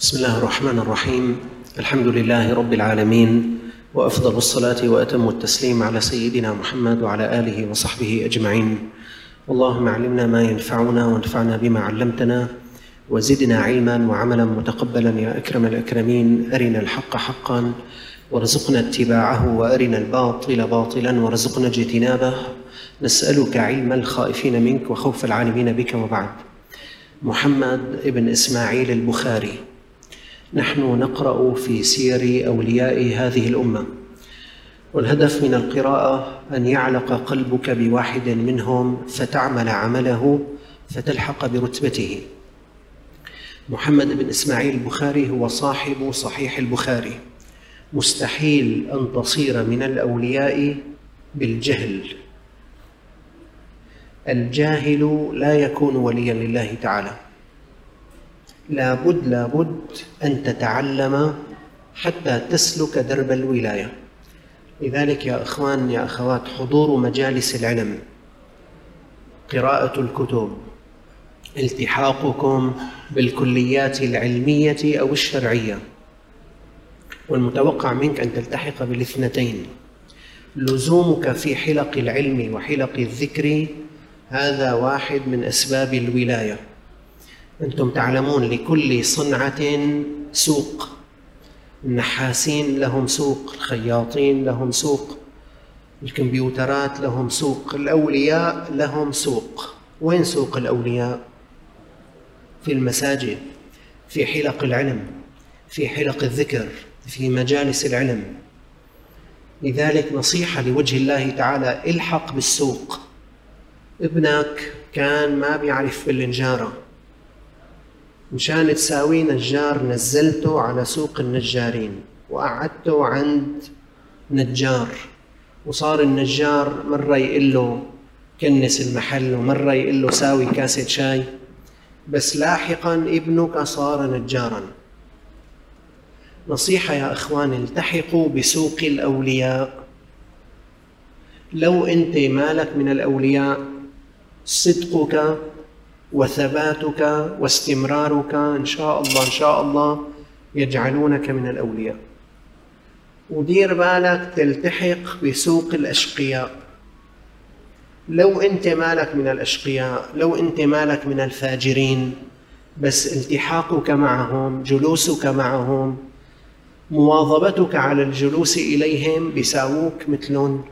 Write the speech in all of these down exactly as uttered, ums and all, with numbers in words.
بسم الله الرحمن الرحيم. الحمد لله رب العالمين، وأفضل الصلاة وأتم التسليم على سيدنا محمد وعلى آله وصحبه أجمعين. اللهم علمنا ما ينفعنا وانفعنا بما علمتنا، وزدنا علما وعملا متقبلا يا أكرم الأكرمين. أرنا الحق حقا وارزقنا اتباعه، وأرنا الباطل باطلا وارزقنا اجتنابه. نسألك علم الخائفين منك وخوف العالمين بك. وبعد. محمد بن إسماعيل البخاري. نحن نقرأ في سير أولياء هذه الأمة، والهدف من القراءة أن يعلق قلبك بواحد منهم فتعمل عمله فتلحق برتبته. محمد بن إسماعيل البخاري هو صاحب صحيح البخاري. مستحيل أن تصير من الأولياء بالجهل. الجاهل لا يكون وليا لله تعالى. لابد لابد أن تتعلم حتى تسلك درب الولاية. لذلك يا إخوان يا أخوات، حضور مجالس العلم، قراءة الكتب، التحاقكم بالكليات العلمية أو الشرعية، والمتوقع منك أن تلتحق بالاثنتين. لزومك في حلق العلم وحلق الذكر هذا واحد من أسباب الولاية. أنتم تعلمون لكل صنعة سوق. النحاسين لهم سوق، الخياطين لهم سوق، الكمبيوترات لهم سوق، الأولياء لهم سوق. وين سوق الأولياء؟ في المساجد، في حلق العلم، في حلق الذكر، في مجالس العلم. لذلك نصيحة لوجه الله تعالى: الحق بالسوق. ابنك كان ما بيعرف بالنجارة، مشان تساوي نجار نزلته على سوق النجارين وقعدته عند نجار، وصار النجار مرة يقول له كنس المحل ومرة يقول له ساوي كاسة شاي. بس لاحقا ابنك صار نجارا. نصيحة يا إخوان: التحقوا بسوق الأولياء. لو أنت مالك من الأولياء، صدقك وثباتك واستمرارك إن شاء الله إن شاء الله يجعلونك من الأولياء. ودير بالك تلتحق بسوق الأشقياء. لو أنت مالك من الأشقياء، لو أنت مالك من الفاجرين، بس التحاقك معهم، جلوسك معهم، مواظبتك على الجلوس إليهم بيساووك مثلهم.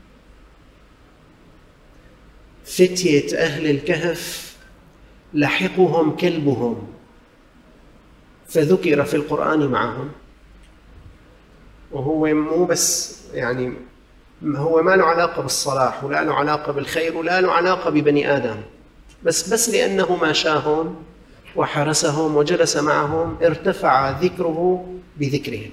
فتية أهل الكهف لحقهم كلبهم، فذكر في القرآن معهم. وهو مو بس يعني هو ما له علاقة بالصلاح ولا له علاقة بالخير ولا له علاقة ببني آدم، بس بس لأنه ماشاهم وحرسهم وجلس معهم ارتفع ذكره بذكرهم.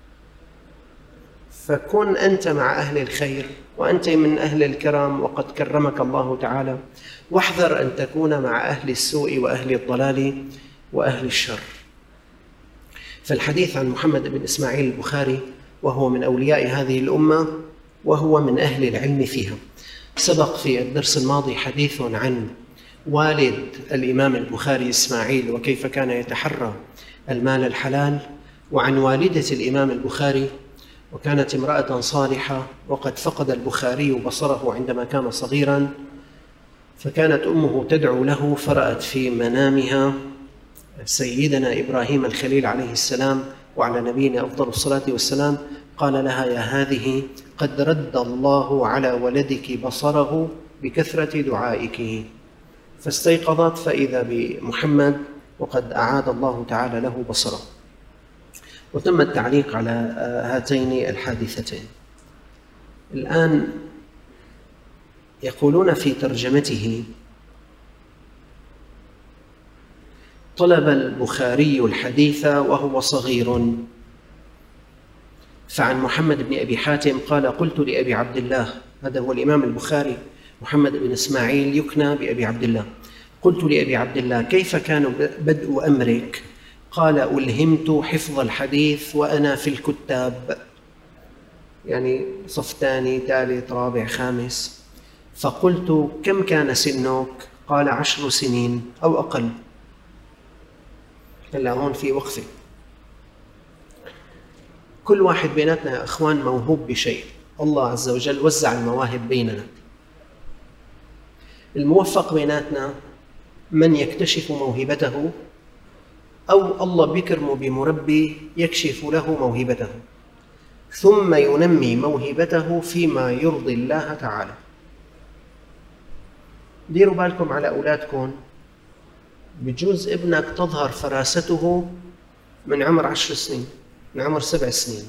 فكن أنت مع أهل الخير، وأنت من أهل الكرم وقد كرمك الله تعالى، واحذر أن تكون مع أهل السوء وأهل الضلال وأهل الشر. فالحديث عن محمد بن إسماعيل البخاري، وهو من أولياء هذه الأمة، وهو من أهل العلم فيها. سبق في الدرس الماضي حديث عن والد الإمام البخاري إسماعيل وكيف كان يتحرى المال الحلال، وعن والدة الإمام البخاري، وكانت امرأة صالحة، وقد فقد البخاري بصره عندما كان صغيرا، فكانت أمه تدعو له، فرأت في منامها سيدنا إبراهيم الخليل عليه السلام وعلى نبينا أفضل الصلاة والسلام. قال لها: يا هذه قد رد الله على ولدك بصره بكثرة دعائك. فاستيقظت فإذا بمحمد وقد أعاد الله تعالى له بصره. وتم التعليق على هاتين الحادثتين. الآن يقولون في ترجمته: طلب البخاري الحديث وهو صغير. فعن محمد بن أبي حاتم قال: قلت لأبي عبد الله، هذا هو الإمام البخاري محمد بن إسماعيل يكنى بأبي عبد الله، قلت لأبي عبد الله: كيف كان بدء أمرك؟ قال: ألهمت حفظ الحديث وأنا في الكتاب، يعني صف ثاني ثالث رابع خامس. فقلت: كم كان سنك؟ قال: عشر سنين أو أقل. هلا هون في وقفة. كل واحد بيناتنا يا أخوان موهوب بشيء، الله عز وجل وزع المواهب بيننا. الموفق بيناتنا من يكتشف موهبته، أو الله بيكرمه بمربي يكشف له موهبته ثم ينمي موهبته فيما يرضي الله تعالى. ديروا بالكم على أولادكم، بجوز ابنك تظهر فراسته من عمر عشر سنين، من عمر سبع سنين،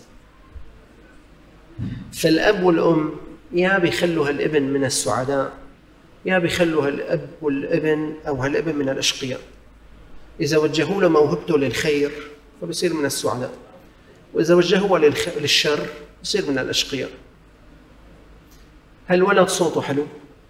فالأب والأم يا بيخلوا هالابن من السعداء يا بيخلوا هالأب والابن أو هالابن من الأشقياء. إذا وجهوا له موهبته للخير فبصير من السعداء، وإذا وجهوها للشر بصير من الأشقياء. هالولد صوته حلو،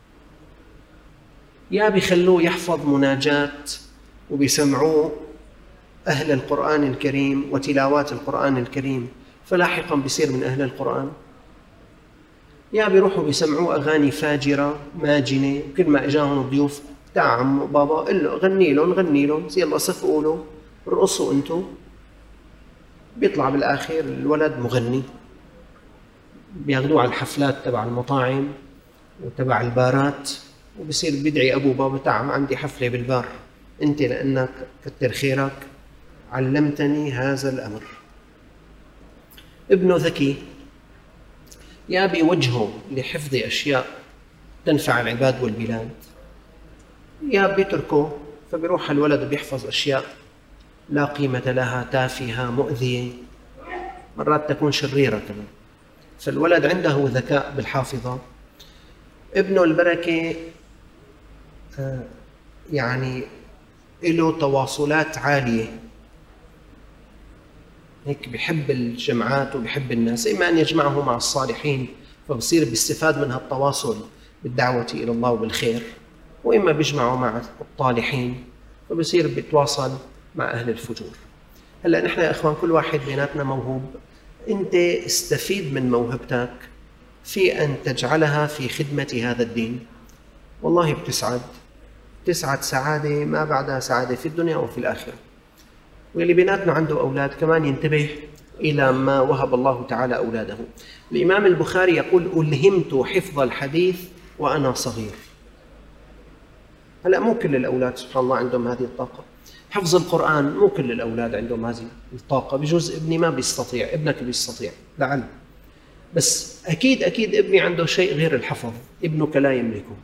يا بيخلوه يحفظ مناجات وبيسمعوه أهل القرآن الكريم وتلاوات القرآن الكريم فلاحقا بيصير من أهل القرآن، يا بيروحوا بيسمعوه أغاني فاجرة ماجنة، وكل ما إجاهم ضيوف تعال عمو بابا قل له غني لهم غني لهم يلا صفقوا له رقصوا انتو، بيطلع بالآخر الولد مغني. بياخذوه على الحفلات تبع المطاعم وتبع البارات، وبصير بيدعي أبو بابا تعال عندي حفلة بالبار، أنت لأنك كتر خيرك علمتني هذا الأمر. ابنه ذكي، يا بيوجهه لحفظ أشياء تنفع العباد والبلاد، يا بيتركه فبيروح الولد بيحفظ أشياء لا قيمة لها، تافهة مؤذية، مرات تكون شريرة كمان. فالولد عنده ذكاء بالحافظة. ابنه البركة يعني له تواصلات عالية، هيك بيحب الجمعات وبيحب الناس، إما أن يجمعه مع الصالحين فبصير بيستفاد من هالتواصل بالدعوة إلى الله وبالخير، وإما بيجمعه مع الطالحين فبصير بيتواصل مع أهل الفجور. هلأ نحن يا إخوان كل واحد بيناتنا موهوب، أنت استفيد من موهبتك في أن تجعلها في خدمة هذا الدين، والله بتسعد، تسعد سعادة ما بعدها سعادة في الدنيا وفي الآخرة. واللي بيناتنا عنده أولاد كمان ينتبه إلى ما وهب الله تعالى أولاده. الإمام البخاري يقول ألهمت حفظ الحديث وأنا صغير. هلأ مو كل الأولاد سبحان الله عندهم هذه الطاقة، حفظ القرآن مو كل الأولاد عندهم هذه الطاقة، بجوز ابني ما بيستطيع، ابنك بيستطيع لعل، بس أكيد أكيد ابني عنده شيء غير الحفظ، ابنك لا يملكه.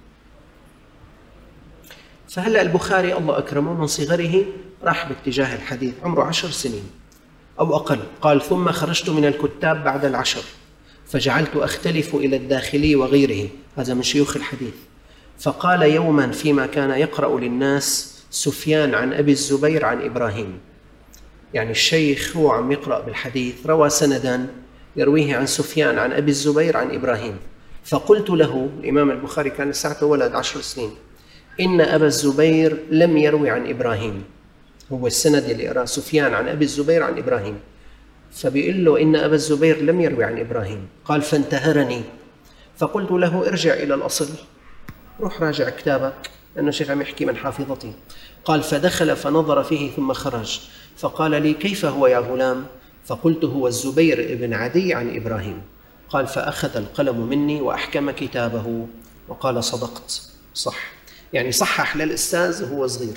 فهلأ البخاري الله أكرمه من صغره راح باتجاه الحديث، عمره عشر سنين أو أقل. قال ثم خرجت من الكتاب بعد العشر فجعلت أختلف إلى الداخلي وغيره، هذا من شيوخ الحديث. فقال يوما فيما كان يقرأ للناس سفيان عن أبي الزبير عن إبراهيم، يعني الشيخ هو عم يقرأ بالحديث روى سندا يرويه عن سفيان عن أبي الزبير عن إبراهيم. فقلت له، الإمام البخاري كان ساعته ولد عشر سنين، إن أبا الزبير لم يروي عن إبراهيم، هو السند اللي قرأ سفيان عن أبي الزبير عن إبراهيم، فبيقول له إن أبا الزبير لم يروي عن إبراهيم. قال فانتهرني، فقلت له ارجع إلى الأصل، روح راجع كتابك لأنه الشيخ عم يحكي من حافظتي. قال فدخل فنظر فيه ثم خرج، فقال لي كيف هو يا غلام؟ فقلت هو الزبير بن عدي عن إبراهيم. قال فأخذ القلم مني وأحكم كتابه وقال صدقت، صح، يعني صحح للأستاذ وهو صغير،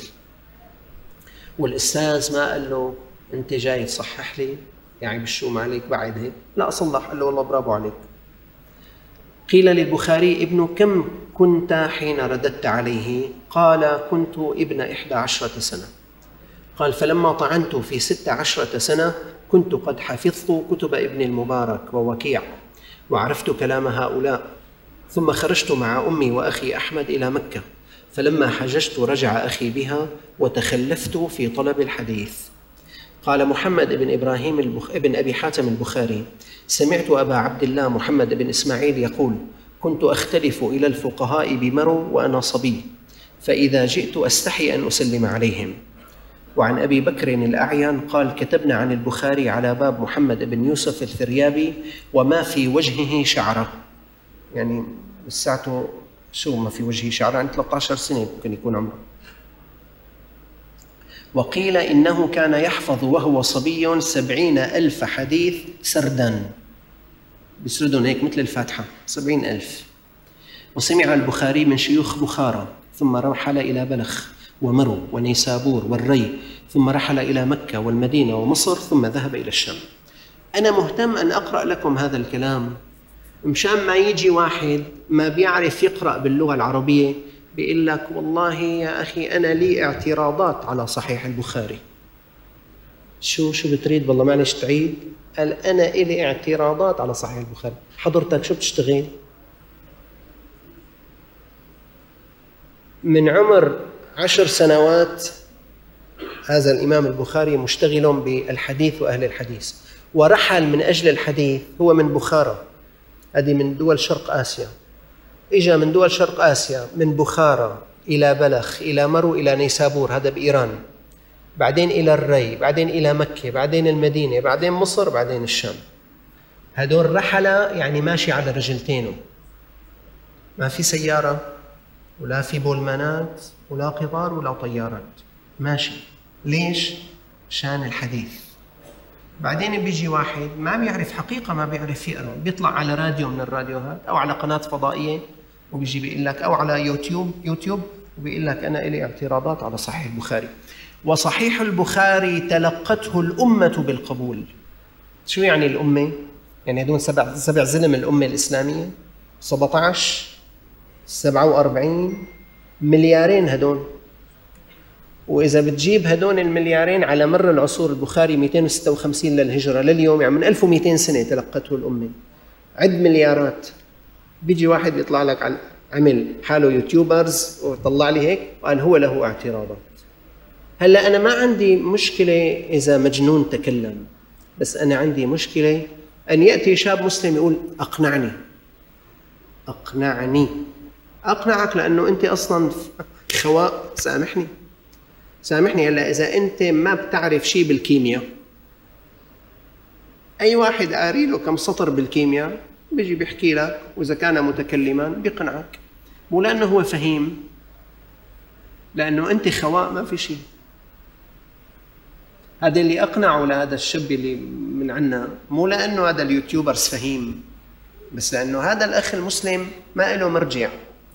والأستاذ ما قال له أنت جاي تصحح لي يعني بالشوم عليك بعد هيك، لا صلح، قال له والله برافو عليك. قيل للبخاري ابن كم كنت حين رددت عليه؟ قال كنت ابن إحدى عشرة سنة. قال فلما طعنت في ست عشرة سنة كنت قد حفظت كتب ابن المبارك ووكيع وعرفت كلام هؤلاء، ثم خرجت مع أمي وأخي أحمد إلى مكة، فلما حججت رجع أخي بها وتخلفت في طلب الحديث. قال محمد بن إبراهيم البخ... بن أبي حاتم البخاري سمعت أبا عبد الله محمد بن إسماعيل يقول كنت أختلف إلى الفقهاء بمرو وأنا صبي، فإذا جئت أستحي أن أسلم عليهم. وعن أبي بكر الأعين قال كتبنا عن البخاري على باب محمد بن يوسف الثريابي وما في وجهه شعرة، يعني لساته شو ما في وجهه شعرة، عن ثلاثة عشر سنة ممكن يكون عمره. وقيل إنه كان يحفظ وهو صبي سبعين ألف حديث سردا، بسردهم هيك مثل الفاتحة سبعين ألف. وسمع البخاري من شيوخ بخارى، ثم رحل إلى بلخ ومرو ونيسابور والري، ثم رحل إلى مكة والمدينة ومصر، ثم ذهب إلى الشام. أنا مهتم أن أقرأ لكم هذا الكلام مشان ما يجي واحد ما بيعرف يقرأ باللغة العربية بيقول لك والله يا أخي أنا لي اعتراضات على صحيح البخاري. شو شو بتريد؟ والله معلش تعيد. قال أنا إلي اعتراضات على صحيح البخاري. حضرتك شو بتشتغل؟ من عمر عشر سنوات هذا الإمام البخاري مشتغل بالحديث وأهل الحديث، ورحل من أجل الحديث. هو من بخارى، هذه من دول شرق آسيا. إجا من دول شرق آسيا من بخارى إلى بلخ إلى مرو إلى نيسابور، هذا بإيران، بعدين إلى الري، بعدين إلى مكة، بعدين المدينة، بعدين مصر، بعدين الشام. هدول رحلة يعني ماشي على رجلتينه، ما في سيارة ولا في بولمانات ولا قطار ولا طيارات، ماشي. ليش؟ شان الحديث. بعدين بيجي واحد ما بيعرف حقيقة، ما بيعرف يقرأ، بيطلع على راديو من الراديوهات أو على قناة فضائية وبيجي بيقول لك، أو على يوتيوب يوتيوب وبيقول لك أنا إلي اعتراضات على صحيح البخاري. وصحيح البخاري تلقته الأمة بالقبول. شو يعني الأمة؟ يعني هدول سبع سبع زلم الأمة الإسلامية، سبعة عشر سبعة وأربعين مليارين هدول. وإذا بتجيب هدول المليارين على مر العصور، البخاري مئتين وستة وخمسين للهجرة لليوم، يعني من ألف ومئتين سنة تلقته الأمة، عد مليارات. بيجي واحد بيطلع لك على عمل حاله يوتيوبرز وطلع لي هيك وقال هو له اعتراضات. هلا أنا ما عندي مشكلة إذا مجنون تكلم، بس أنا عندي مشكلة أن يأتي شاب مسلم يقول أقنعني أقنعني. أقنعك لأنه أنت أصلاً خواء. سامحني سامحني هلا إذا أنت ما بتعرف شيء بالكيمياء، أي واحد قاري له كم سطر بالكيمياء بيجي بيحكي لك، وإذا كان متكلماً بيقنعك، مو لأنه هو فهيم، لأنه أنت خواء ما في شيء. هذا اللي أقنعه لهذا الشاب اللي من عنا، مو لأنه هذا اليوتيوبرز فهيم، بس لأنه هذا الأخ المسلم ما له مرجع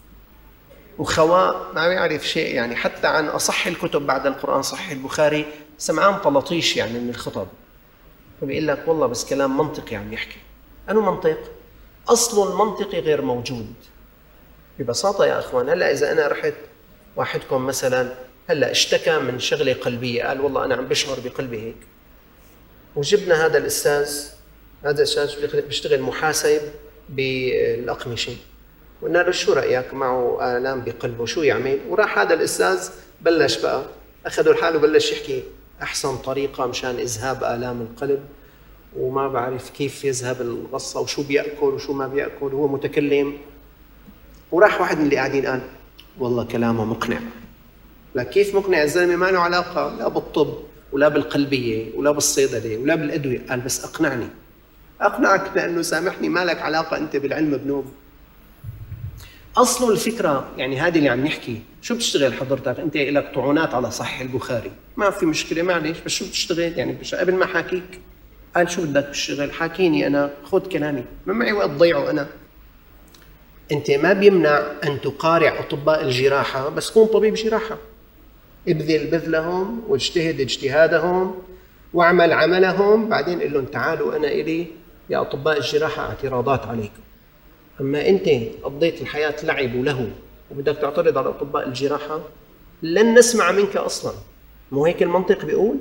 وخواء ما بيعرف شيء. يعني حتى عن أصح الكتب بعد القرآن صحيح البخاري سمعان طلطيش يعني من الخطب، فبيقول لك والله بس كلام منطقي عم يحكي. أنه منطق؟ أصل المنطق غير موجود ببساطة يا أخوان. هلأ إذا أنا رحت واحدكم مثلا هلأ اشتكى من شغلة قلبية، قال والله أنا عم بشعر بقلبي هيك، وجبنا هذا الأستاذ، هذا الأستاذ بيشتغل محاسب بالأقمشة، وقلنا له شو رأيك؟ معه آلام بقلبه، شو يعمل؟ وراح هذا الأستاذ بلش بقى أخذوا الحال وبلش يحكي أحسن طريقة مشان إذهاب آلام القلب، وما بعرف كيف يذهب الغصة، وشو بيأكل وشو ما بيأكل، وهو متكلم. وراح واحد من اللي قاعدين قال والله كلامه مقنع. لا كيف مقنع؟ الزلمة ما له علاقة لا بالطب ولا بالقلبية ولا بالصيدلة ولا بالأدوية. قال بس أقنعني. أقنعك لأنه سامحني ما لك علاقة أنت بالعلم بنوب. أصل الفكرة يعني هذه اللي عم نحكي. شو بتشتغل حضرتك؟ أنت لك طعونات على صحيح البخاري، ما في مشكلة معلش، بس شو بتشتغل؟ يعني قبل ما حاكيك قال شو بدك تشتغل؟ حاكيني أنا، خذ كلامي، ما معي وقت ضيعه أنا. أنت ما بيمنع أن تقارع أطباء الجراحة، بس كون طبيب جراحة، ابذل بذلهم واجتهد اجتهادهم واعمل عملهم، بعدين قل لهم تعالوا أنا إلي يا أطباء الجراحة اعتراضات عليكم. أما أنت قضيت الحياة لعب ولهو وبدك تعترض على أطباء الجراحة، لن نسمع منك أصلاً. مو هيك المنطق بيقول؟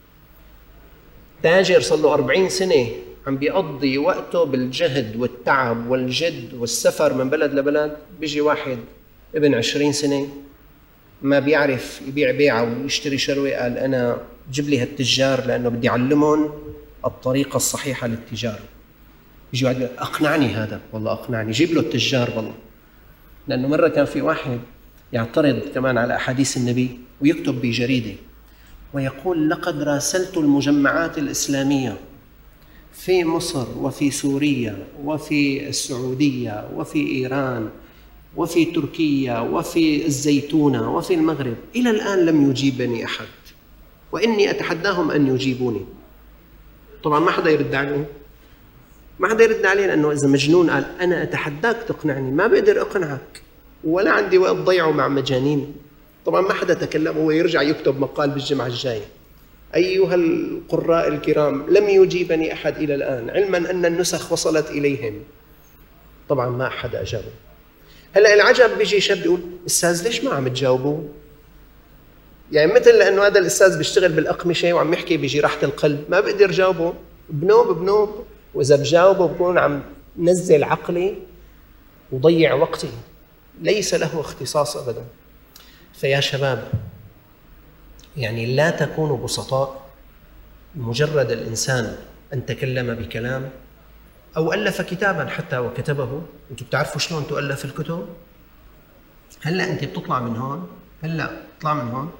تاجر صار له أربعين سنة عم بيقضي وقته بالجهد والتعب والجد والسفر من بلد لبلد، بيجي واحد ابن عشرين سنة ما بيعرف يبيع بيعة ويشتري شروة، قال أنا جيب لي هالتجار لأنه بدي أعلمهم الطريقة الصحيحة للتجارة. يجي واحد أقنعني هذا، والله أقنعني، جيب له التجار والله. لأنه مرة كان في واحد يعترض كمان على أحاديث النبي ويكتب بجريدة ويقول لقد راسلت المجمعات الإسلامية في مصر وفي سوريا وفي السعودية وفي إيران وفي تركيا وفي الزيتونة وفي المغرب، إلى الآن لم يجيبني أحد. وإني أتحداهم أن يجيبوني. طبعا ما حدا يرد عليه، ما حدا يرد عليه، لأنه إذا مجنون قال أنا أتحداك تقنعني، ما بقدر أقنعك ولا عندي وقت ضيعه مع مجانين. طبعا ما حدا تكلم، هو يرجع يكتب مقال بالجمعة الجاية: أيها القراء الكرام، لم يجيبني أحد إلى الآن، علما أن النسخ وصلت إليهم. طبعا ما حدا أجابه. هلأ العجب بيجي شاب يقول: أستاذ ليش ما عم تجاوبوا؟ يعني مثل لأنه هذا الأستاذ بيشتغل بالأقمشة وعم يحكي بيجي راحة القلب، ما بقدر جاوبه، بنوب بنوب، وإذا بجاوبه بكون عم نزل عقلي وضيع وقتي، ليس له اختصاص أبدا. فيا شباب، يعني لا تكونوا بسطاء. مجرد الإنسان أن تكلم بكلام أو ألف كتابا حتى وكتبه، أنتم بتعرفوا شلون تؤلف الكتب؟ هلأ أنت بتطلع من هون، هلأ بتطلع من هون،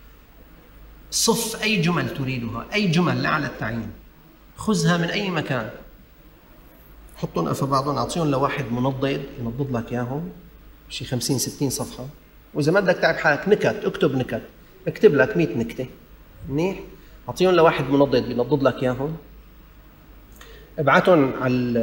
صف أي جمل تريدها، أي جمل لا على التعيين، خذها من أي مكان، حطهم في بعضهم، أعطيهم لواحد منضد ينضد لك إياهم شي خمسين ستين صفحة. وإذا ما بدك تعب حالك نكت، اكتب نكت، اكتب لك مئة نكتة، منيح، أعطيهم لواحد منضد بينضد لك إياهم، ابعتهم على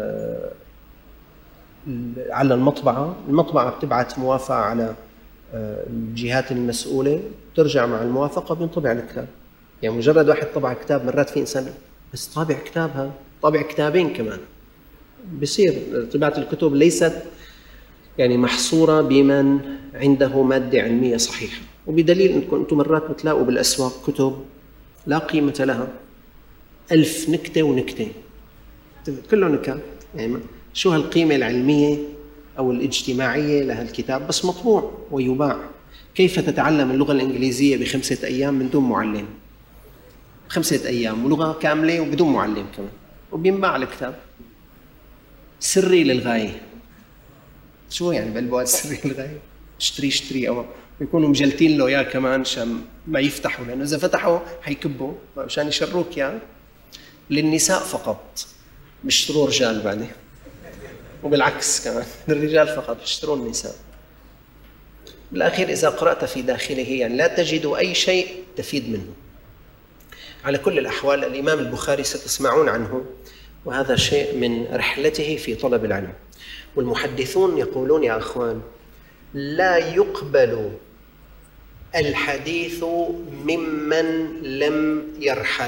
على المطبعة، المطبعة بتبعت موافقة على الجهات المسؤولة، ترجع مع الموافقة بينطبع الكتاب. يعني مجرد واحد طبع كتاب، مرات في إنسان بس طابع كتابها، طابع كتابين كمان، بصير طباعة الكتب ليست يعني محصورة بمن عنده مادة علمية صحيحة. وبدليل أنكم أنتم مرات بتلاقوا بالأسواق كتب لا قيمة لها، ألف نكتة ونكتة، كله نكت، يعني شو هالقيمة العلمية أو الاجتماعية لهالكتاب؟ بس مطبوع ويباع. كيف تتعلم اللغة الإنجليزية بخمسة أيام من دون معلم؟ خمسة أيام ولغة كاملة وبدون معلم كمان، وبينباع الكتاب سري للغاية. شو يعني بالبواد سري للغاية؟ اشتري اشتري أو بيكونوا مجلتين له إياه كمان عشان ما يفتحوا، لأنه إذا فتحوا حيكبوا عشان يشروك إياه. للنساء فقط، بيشتروا رجال بعدين، وبالعكس كمان للرجال فقط بيشتروا النساء. بالأخير إذا قرأت في داخله يعني لا تجد أي شيء تفيد منه. على كل الأحوال الإمام البخاري ستسمعون عنه، وهذا شيء من رحلته في طلب العلم. والمحدثون يقولون يا أخوان: لا يقبل الحديث ممن لم يرحل.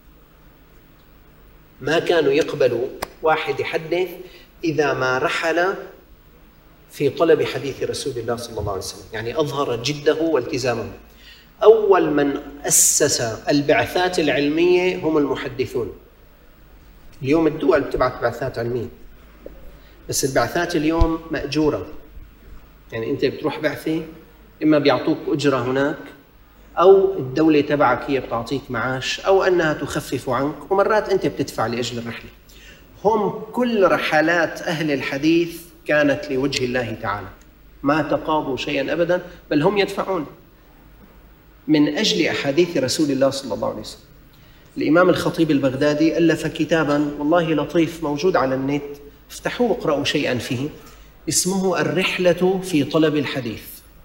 ما كانوا يقبلوا واحد يحدث إذا ما رحل في طلب حديث رسول الله صلى الله عليه وسلم، يعني أظهر جده والتزامه. أول من أسس البعثات العلمية هم المحدثون. اليوم الدول بتبعث بعثات علمية، بس البعثات اليوم مأجورة، يعني أنت بتروح بعثة إما بيعطوك أجرة هناك، أو الدولة تبعك هي بتعطيك معاش، أو أنها تخفف عنك، ومرات أنت بتدفع لأجل الرحلة. هم كل رحلات أهل الحديث كانت لوجه الله تعالى، ما تقاضوا شيئا أبدا، بل هم يدفعون من أجل أحاديث رسول الله صلى الله عليه وسلم. الإمام الخطيب البغدادي ألف كتابا والله لطيف موجود على النت، افتحوه واقرأوا شيئا فيه، اسمه الرحلة في طلب الحديث.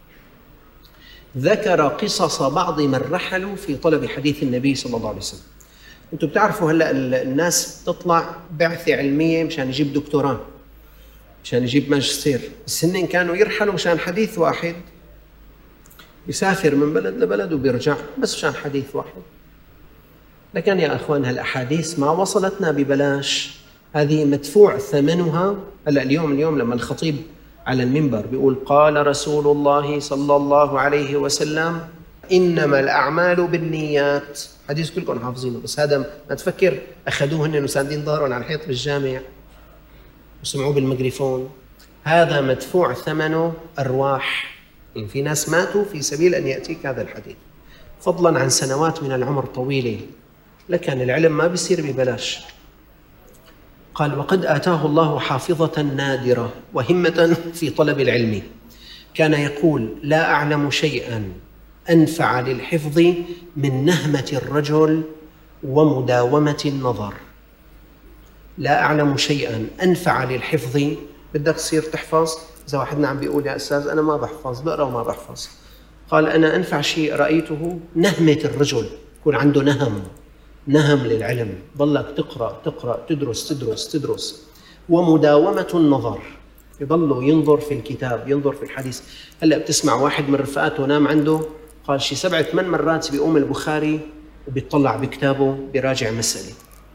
ذكر قصص بعض من رحلوا في طلب حديث النبي صلى الله عليه وسلم. أنتم بتعرفوا هلأ الناس تطلع بعثة علمية مشان يجيب دكتوراه، مشان يجيب ماجستير، بس هن كانوا يرحلوا مشان حديث واحد، يسافر من بلد لبلد وبيرجع بس مشان حديث واحد. لكن يا أخوان هالأحاديث ما وصلتنا ببلاش، هذه مدفوع ثمنها. هلأ اليوم اليوم لما الخطيب على المنبر بيقول قال رسول الله صلى الله عليه وسلم إنما الأعمال بالنيات، حديث كلكم حافظينه، بس هذا ما تفكر أخذوه هن وساندين ظهرهم على الحيط بالجامع وسمعوه بالميكروفون. هذا مدفوع ثمنه أرواح، يعني في ناس ماتوا في سبيل أن يأتيك هذا الحديث، فضلا عن سنوات من العمر طويلة. لكن العلم ما بيصير ببلاش. قال وقد آتاه الله حافظة نادرة وهمة في طلب العلم، كان يقول لا أعلم شيئا أنفع للحفظ من نهمة الرجل ومداومة النظر. لا أعلم شيئا أنفع للحفظ، بدك تصير تحفظ. إذا واحدنا عم بيقول يا أستاذ أنا ما بحفظ، بقرأ وما بحفظ، قال أنا أنفع شيء رأيته نهمة الرجل، يكون عنده نهم نهم للعلم، ضلك تقرأ تقرأ تدرس تدرس تدرس ومداومة النظر، يضل ينظر في الكتاب ينظر في الحديث. هلأ بتسمع واحد من رفقاته نام عنده قال شي سبع ثمان مرات بيقوم البخاري وبيطلع بكتابه براجع مسألة.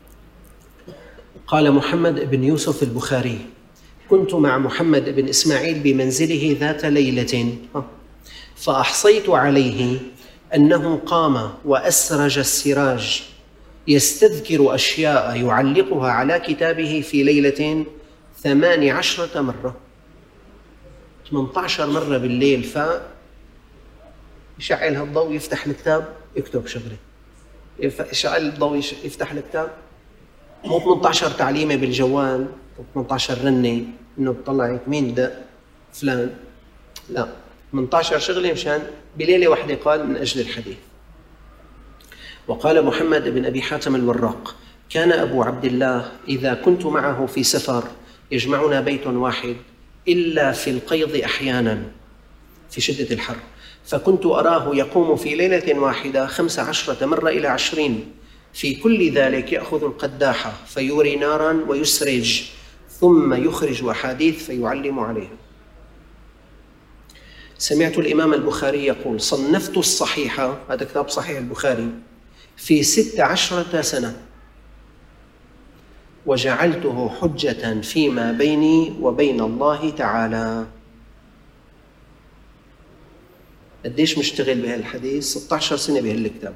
قال محمد بن يوسف البخاري: كنت مع محمد بن إسماعيل بمنزله ذات ليلة فأحصيت عليه أنه قام وأسرج السراج يستذكر أشياء يعلقها على كتابه في ليلة ثمان عشرة مرة. ثمانية عشر مرة بالليل فاق يشعل هالضوء يفتح الكتاب يكتب شغله، يشعل الضوء يفتح الكتاب. مو ثمانية عشر تعليمة بالجوال، ثمانية عشر رنة إنه بطلع هيك مين ده فلان، لا، ثمانية عشر شغلة مشان بليلة واحدة قال من أجل الحديث. وقال محمد بن أبي حاتم الوراق: كان أبو عبد الله إذا كنت معه في سفر يجمعنا بيت واحد إلا في القيض أحيانا في شدة الحر، فكنت أراه يقوم في ليلة واحدة خمس عشرة مرة إلى عشرين، في كل ذلك يأخذ القداحة فيوري نارا ويسرج ثم يخرج أحاديث فيعلم عليها. سمعت الإمام البخاري يقول: صنفت الصحيحة، هذا كتاب صحيح البخاري، في ست عشرة سنة وجعلته حجة فيما بيني وبين الله تعالى. قديش مشتغل بهالحديث؟ ستة عشر سنة بهالكتاب.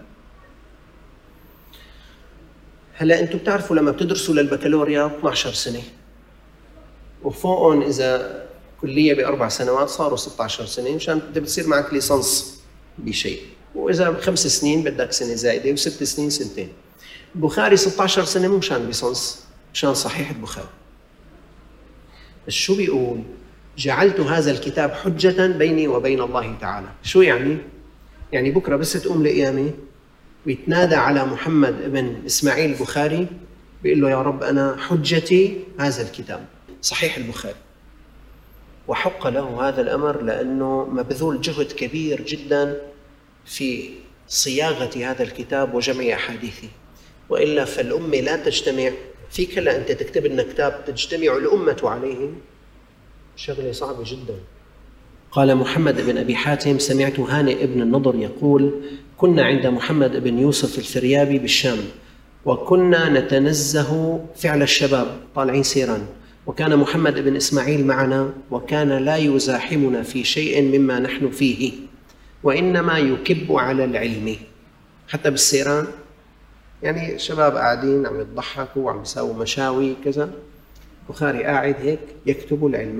هلا انتم بتعرفوا لما بتدرسوا للبكالوريا اثني عشر سنة، وفوقهم إذا كلية بأربع سنوات صاروا ستة عشر سنة، مشان بدك بتصير معك ليسانس بشيء، وإذا خمس سنين بدك سنة زائدة، وست سنين سنتين. البخاري ستة عشر سنة مو مشان ليسانس، مشان صحيح البخاري. بس شو بيقول؟ جعلت هذا الكتاب حجة بيني وبين الله تعالى. شو يعني؟ يعني بكرة بس تقوم لقيامة ويتنادى على محمد بن إسماعيل البخاري بيقول له: يا رب أنا حجتي هذا الكتاب صحيح البخاري. وحق له هذا الأمر لأنه مبذول جهد كبير جدا في صياغة هذا الكتاب وجمع أحاديثه، وإلا فالأمة لا تجتمع. فيك هلا أنت تكتب لنا كتاب تجتمع الأمة عليه، شغلة صعبة جدا. قال محمد بن أبي حاتم: سمعت هانئ بن النضر يقول: كنا عند محمد بن يوسف الفريابي بالشام، وكنا نتنزه فعل الشباب طالعين سيران، وكان محمد بن إسماعيل معنا، وكان لا يزاحمنا في شيء مما نحن فيه، وإنما يكب على العلم. حتى بالسيران يعني شباب قاعدين عم يضحكوا وعم يساووا مشاوي كذا، البخاري قاعد هيك يكتب العلم.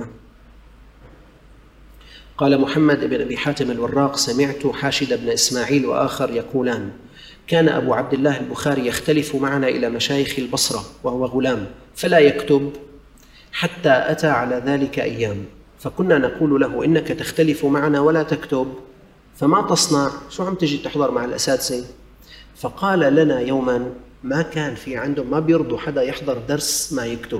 قال محمد بن أبي حاتم الوراق: سمعت حاشد بن إسماعيل وآخر يقولان: كان أبو عبد الله البخاري يختلف معنا إلى مشايخ البصرة وهو غلام فلا يكتب، حتى أتى على ذلك أيام، فكنا نقول له: إنك تختلف معنا ولا تكتب، فما تصنع؟ شو عم تجي تحضر مع الأساتذة؟ فقال لنا يوما: ما كان في عندهم ما بيرضوا حدا يحضر درس ما يكتب.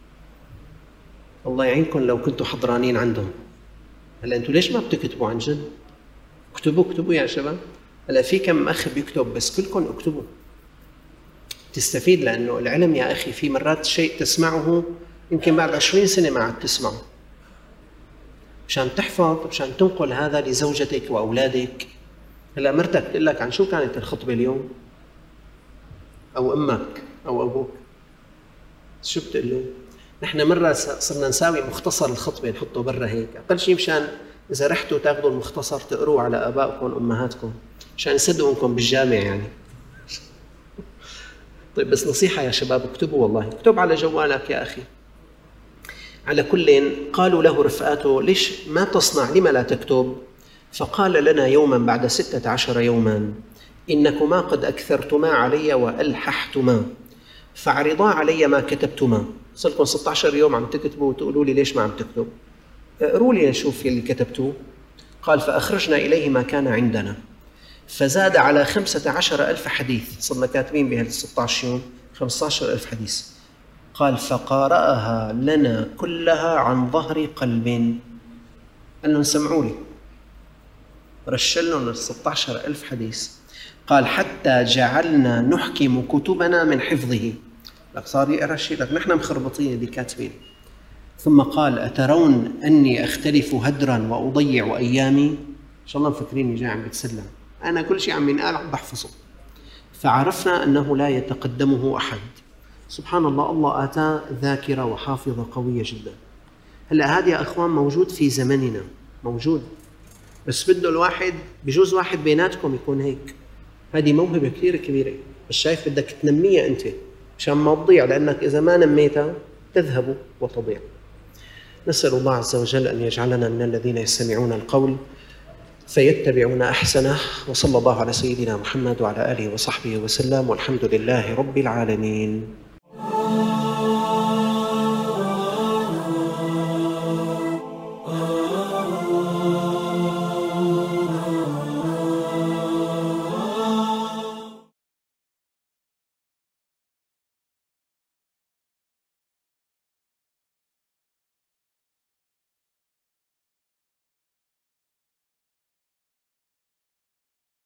الله يعينكم لو كنتوا حضرانين عندهم. هلا انتوا ليش ما بتكتبوا عن جد؟ اكتبوا اكتبوا يا شباب. هلا في كم اخ بيكتب، بس كلكم اكتبوا تستفيد، لانه العلم يا اخي في مرات شيء تسمعه يمكن بعد عشرين سنة ما عاد تسمعه، مشان تحفظ، مشان تنقل هذا لزوجتك واولادك. هلا مرتك تقول لك: عن شو كانت الخطبة اليوم؟ او امك او ابوك، شو بتقول له؟ نحن مرة صرنا نساوي مختصر الخطبة نحطه برا هيك، أقل شيء مشان إذا رحتوا تاخذوا المختصر تقروه على آبائكم وأمهاتكم مشان يصدقوا أنكم بالجامع يعني. طيب بس نصيحة يا شباب، اكتبوا والله، اكتب على جوالك يا أخي. على كل، قالوا له رفقاته: ليش ما تصنع؟ لما لا تكتب؟ فقال لنا يوما بعد ستة عشر يوما: إنكما قد أكثرتما علي وألححتما، فعرضا علي ما كتبتما. صلكم ستة عشر يوم عم تكتبوا وتقولوا لي ليش ما عم تكتب؟ اقروا لي نشوف اللي كتبتوه. قال: فأخرجنا إليه ما كان عندنا، فزاد على خمسة عشر ألف حديث، صرنا كاتبين بهال ستة عشر يوم خمسة عشر ألف حديث. قال: فقارأها لنا كلها عن ظهر قلب. قال لهم: سمعوا لي، رشل لهم ال ستة عشر ألف حديث. قال حتى جعلنا نحكم كتبنا من حفظه. لك صار يقرأ شيء لك نحن مخربطين اللي كاتبين. ثم قال أترون أني أختلف هدرا وأضيع أيامي؟ إن شاء الله مفكريني جاي عم بتسلم، أنا كل شيء عم ينقال عم بحفظه. فعرفنا أنه لا يتقدمه أحد. سبحان الله، الله آتاه ذاكرة وحافظة قوية جدا. هلأ هذا يا أخوان موجود في زمننا، موجود، بس بده الواحد، بجوز واحد بيناتكم يكون هيك. هذه موهبة كثير كبيرة، بس شايف بدك تنميها أنت مشان ما تضيع، لأنك إذا ما نميتها تذهب وتضيع. نسأل الله عز وجل أن يجعلنا من الذين يستمعون القول فيتبعون أحسنه. وصلى الله على سيدنا محمد وعلى آله وصحبه وسلم، والحمد لله رب العالمين.